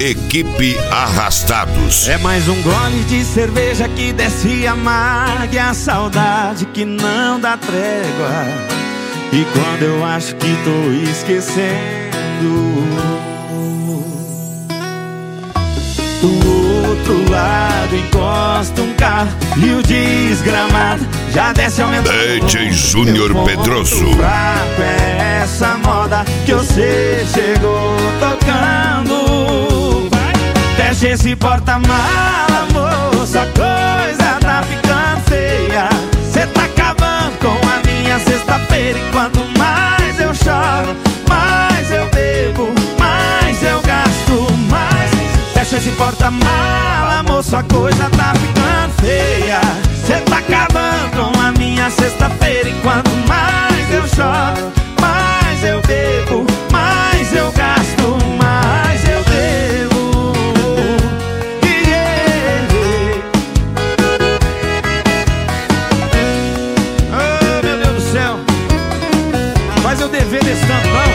Equipe Arrastados. É mais um gole de cerveja que desce amarga, e a saudade que não dá trégua. E quando eu acho que tô esquecendo, do outro lado encosta um carro e o desgramado já desce aumentando. DJ Júnior Pedroso. Fraco é essa moda que você chegou tocando. Fecha esse porta-mala, moça, a coisa tá ficando feia. Cê tá acabando com a minha sexta-feira. E quanto mais eu choro, mais eu bebo, mais eu gasto, mais. Fecha esse porta-mala, moça, a coisa tá ficando feia. Cê tá acabando com a minha sexta-feira. E quanto mais eu choro, mais eu bebo, mais eu gasto, mais eu bebo. Oh, meu Deus do céu, faz eu dever desse tanto não,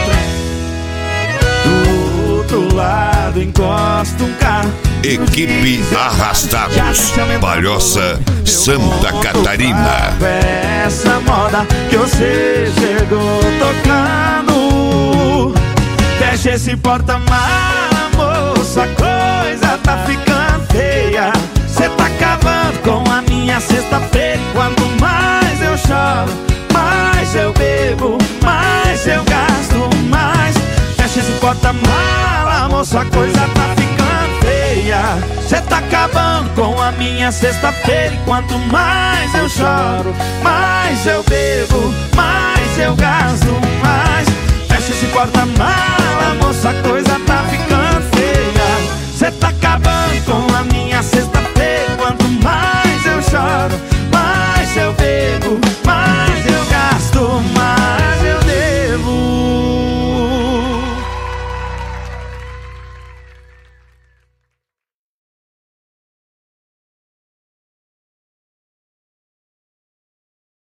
do outro lado encosta um carro. Equipe Arrastados, Palhoça, Santa Catarina. Essa moda que você chegou tocando. Fecha esse porta-mala, moça, a coisa tá ficando feia. Cê tá acabando com a minha sexta-feira. Quanto mais eu choro, mais eu bebo, mais eu gasto, mais. Fecha esse porta-mala, moça, a coisa tá ficando feia. Cê tá acabando com a minha sexta-feira. E quanto mais eu choro, mais